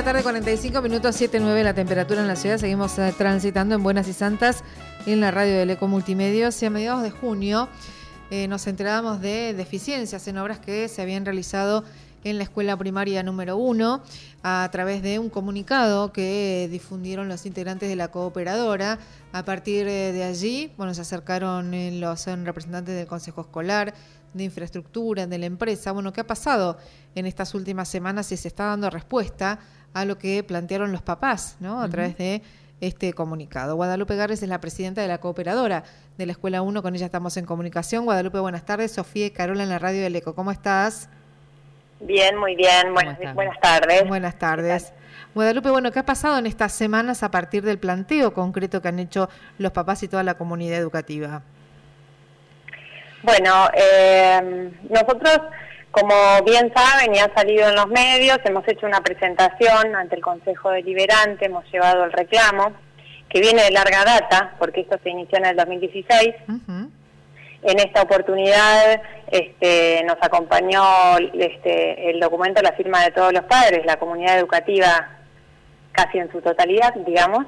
la tarde, 45 minutos, 7:09 la temperatura en la ciudad. Seguimos transitando en Buenas y Santas en la radio del Eco Multimedios. Y a mediados de junio nos enterábamos de deficiencias en obras que se habían realizado en la escuela primaria número 1 a través de un comunicado que difundieron los integrantes de la cooperadora. A partir de allí, se acercaron los representantes del Consejo Escolar, de Infraestructura, de la empresa. ¿Qué ha pasado en estas últimas semanas y se está dando respuesta a lo que plantearon los papás, ¿no? A través de este comunicado? Guadalupe Garres es la presidenta de la cooperadora de la Escuela 1, con ella estamos en comunicación. Guadalupe, buenas tardes. Sofía y Carola en la radio del Eco, ¿cómo estás? Bien, muy bien. Buenas tardes. Buenas tardes. Guadalupe, ¿qué ha pasado en estas semanas a partir del planteo concreto que han hecho los papás y toda la comunidad educativa? Bueno, nosotros, como bien saben y ha salido en los medios, hemos hecho una presentación ante el Consejo Deliberante, hemos llevado el reclamo, que viene de larga data, porque esto se inició en el 2016. En esta oportunidad nos acompañó el documento, la firma de todos los padres, la comunidad educativa casi en su totalidad, digamos.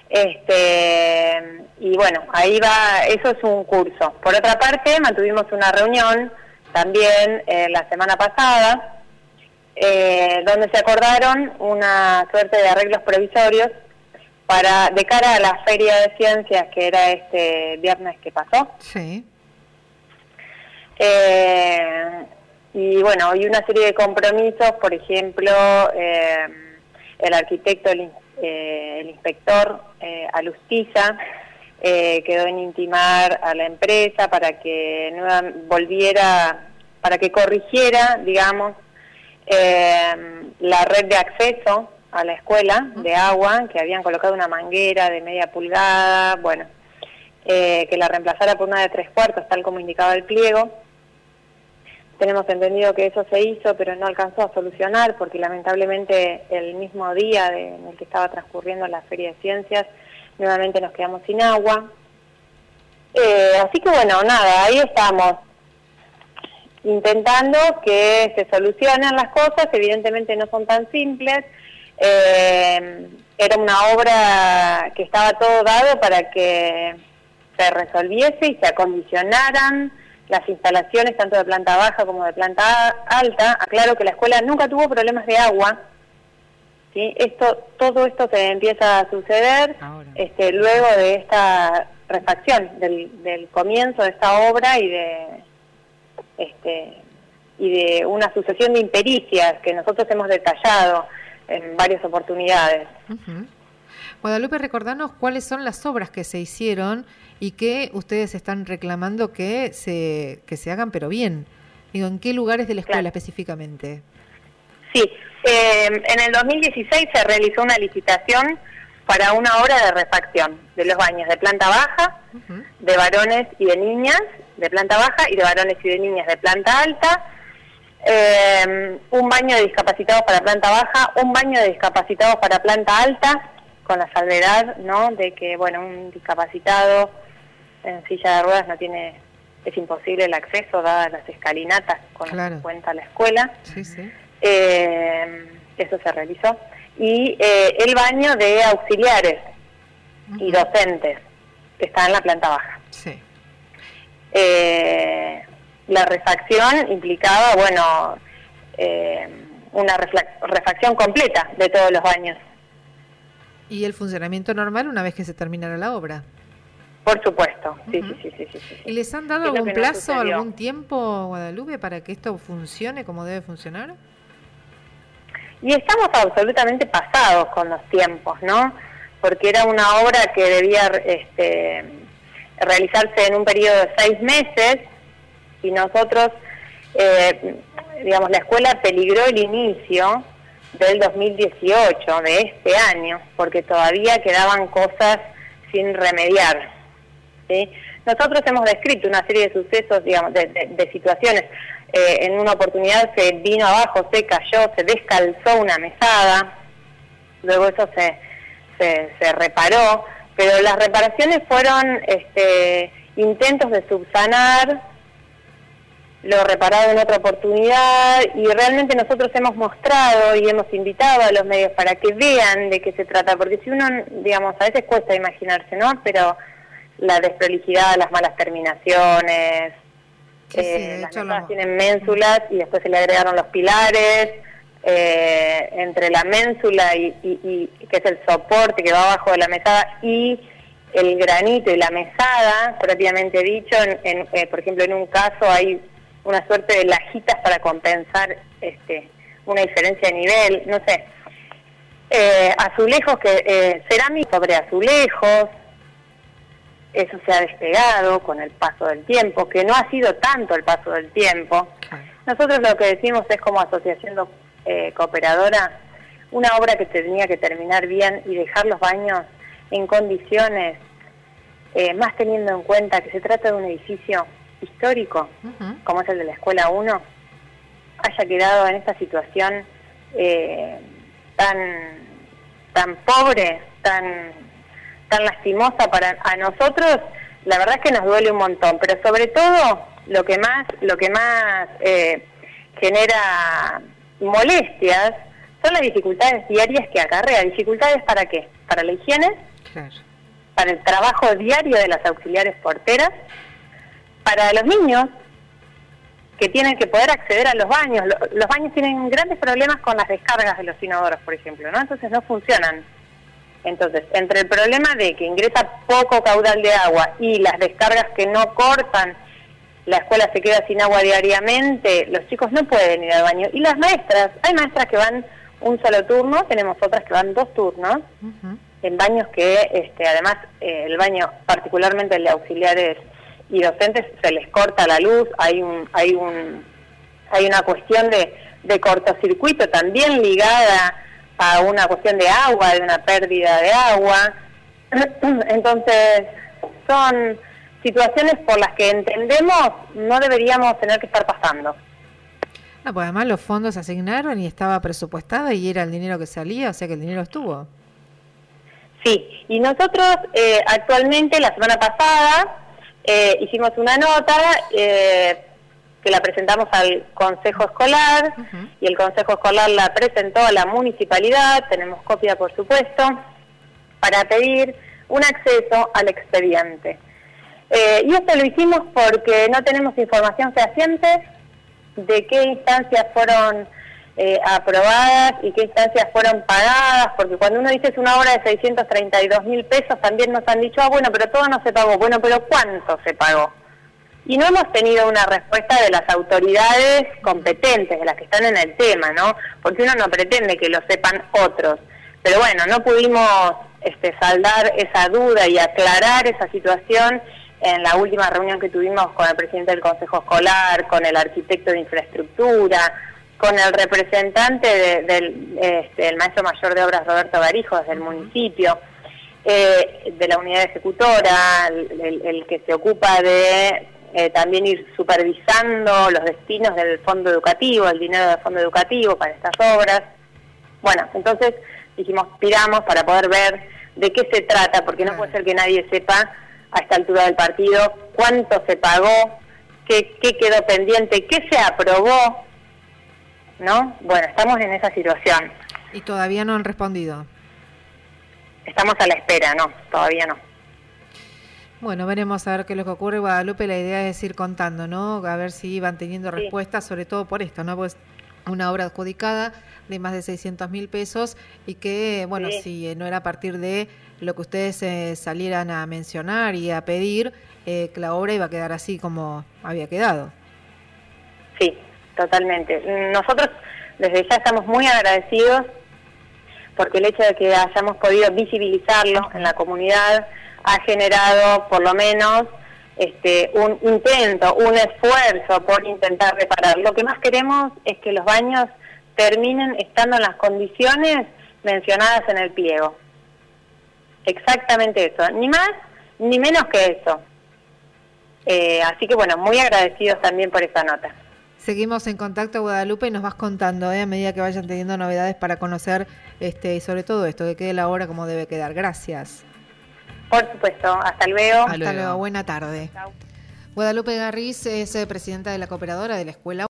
Y ahí va, eso es un curso. Por otra parte, mantuvimos una reunión también la semana pasada, donde se acordaron una suerte de arreglos provisorios de cara a la Feria de Ciencias, que era este viernes que pasó. Sí. Y y una serie de compromisos, por ejemplo, el arquitecto, el inspector Alustiza quedó en intimar a la empresa para que para que corrigiera, digamos, la red de acceso a la escuela de agua, que habían colocado una manguera de media pulgada, que la reemplazara por una de 3/4, tal como indicaba el pliego. Tenemos entendido que eso se hizo, pero no alcanzó a solucionar, porque lamentablemente el mismo día en el que estaba transcurriendo la Feria de Ciencias, nuevamente nos quedamos sin agua. Así que ahí estamos, intentando que se solucionen las cosas. Evidentemente no son tan simples. Era una obra que estaba todo dado para que se resolviese y se acondicionaran las instalaciones tanto de planta baja como de planta alta. Aclaro que la escuela nunca tuvo problemas de agua, ¿sí? Todo esto se empieza a suceder luego de esta refacción, del comienzo de esta obra y de una sucesión de impericias que nosotros hemos detallado en varias oportunidades. Guadalupe, recordanos cuáles son las obras que se hicieron y que ustedes están reclamando que se hagan, pero bien. Digo, ¿en qué lugares de la escuela específicamente? Sí, en el 2016 se realizó una licitación para una obra de refacción de los baños de planta baja, de varones y de niñas de planta baja y de varones y de niñas de planta alta, un baño de discapacitados para planta baja, un baño de discapacitados para planta alta, con la salvedad, ¿no?, de que, un discapacitado en silla de ruedas es imposible el acceso, dadas las escalinatas con las que cuenta la escuela. Sí, sí. Eso se realizó. Y el baño de auxiliares y docentes, que está en la planta baja. Sí. La refacción implicaba, una refacción completa de todos los baños. ¿Y el funcionamiento normal una vez que se terminara la obra? Por supuesto, sí. ¿Y les han dado algún plazo, algún tiempo, Guadalupe, para que esto funcione como debe funcionar? Y estamos absolutamente pasados con los tiempos, ¿no? Porque era una obra que debía realizarse en un periodo de 6 meses y nosotros, la escuela peligró el inicio del 2018, de este año, porque todavía quedaban cosas sin remediar, ¿sí? Nosotros hemos descrito una serie de sucesos, de situaciones. En una oportunidad se vino abajo, se cayó, se descalzó una mesada, luego eso se reparó, pero las reparaciones fueron intentos de subsanar lo reparado en otra oportunidad, y realmente nosotros hemos mostrado y hemos invitado a los medios para que vean de qué se trata, porque si uno, digamos, a veces cuesta imaginarse, ¿no? Pero la desprolijidad, las malas terminaciones, las mesas tienen ménsulas y después se le agregaron los pilares, entre la ménsula y que es el soporte que va abajo de la mesada, y el granito y la mesada, propiamente dicho, por ejemplo, en un caso hay una suerte de lajitas para compensar una diferencia de nivel, no sé, azulejos, cerámica sobre azulejos, eso se ha despegado con el paso del tiempo, que no ha sido tanto el paso del tiempo. Nosotros lo que decimos es, como asociación cooperadora, una obra que tenía que terminar bien y dejar los baños en condiciones, más teniendo en cuenta que se trata de un edificio histórico, como es el de la Escuela 1, haya quedado en esta situación tan pobre, tan lastimosa a nosotros. La verdad es que nos duele un montón, pero sobre todo lo que más genera molestias son las dificultades diarias que acarrea. ¿Dificultades para qué? Para la higiene, claro, para el trabajo diario de las auxiliares porteras, para los niños que tienen que poder acceder a los baños. Los baños tienen grandes problemas con las descargas de los inodoros, por ejemplo, ¿no? Entonces no funcionan. Entonces, entre el problema de que ingresa poco caudal de agua y las descargas que no cortan, la escuela se queda sin agua diariamente, los chicos no pueden ir al baño. Y las maestras, hay maestras que van un solo turno, tenemos otras que van 2 turnos, en baños que, además, el baño, particularmente el de auxiliares y docentes, se les corta la luz, hay una cuestión de cortocircuito también ligada a una cuestión de agua, de una pérdida de agua. Entonces, son situaciones por las que entendemos no deberíamos tener que estar pasando. No, pues además los fondos se asignaron y estaba presupuestado y era el dinero que salía, o sea que el dinero estuvo. Sí, y nosotros actualmente, la semana pasada, hicimos una nota que la presentamos al Consejo Escolar, y el Consejo Escolar la presentó a la municipalidad, tenemos copia por supuesto, para pedir un acceso al expediente. Y esto lo hicimos porque no tenemos información fehaciente de qué instancias fueron aprobadas y qué instancias fueron pagadas, porque cuando uno dice es una obra de 632.000 pesos, también nos han dicho, bueno, pero todo no se pagó. Bueno, pero ¿cuánto se pagó? Y no hemos tenido una respuesta de las autoridades competentes, de las que están en el tema, ¿no? Porque uno no pretende que lo sepan otros. Pero bueno, no pudimos saldar esa duda y aclarar esa situación en la última reunión que tuvimos con el presidente del Consejo Escolar, con el arquitecto de infraestructura, con el representante del maestro mayor de obras Roberto Garijos del municipio, de la unidad ejecutora, el que se ocupa de también ir supervisando los destinos del fondo educativo, el dinero del fondo educativo para estas obras. Bueno, entonces dijimos, piramos para poder ver de qué se trata, porque no puede ser que nadie sepa a esta altura del partido cuánto se pagó, qué quedó pendiente, qué se aprobó, ¿no? Bueno, estamos en esa situación. ¿Y todavía no han respondido? Estamos a la espera, no, todavía no. Bueno, veremos a ver qué es lo que ocurre. Guadalupe, la idea es ir contando, ¿no? A ver si van teniendo respuestas, sobre todo por esto, ¿no? Pues una obra adjudicada de más de 600.000 pesos y que, bueno, si no era a partir de lo que ustedes salieran a mencionar y a pedir, que la obra iba a quedar así como había quedado. Sí, totalmente. Nosotros desde ya estamos muy agradecidos porque el hecho de que hayamos podido visibilizarlo en la comunidad ha generado por lo menos un intento, un esfuerzo por intentar reparar. Lo que más queremos es que los baños terminen estando en las condiciones mencionadas en el pliego. Exactamente eso, ni más ni menos que eso. Así que bueno, muy agradecidos también por esa nota. Seguimos en contacto, Guadalupe, y nos vas contando a medida que vayan teniendo novedades para conocer y sobre todo esto, que quede la obra como debe quedar. Gracias. Por supuesto, hasta luego. Hasta luego, buena tarde. Chau. Guadalupe Garriz es presidenta de la cooperadora de la escuela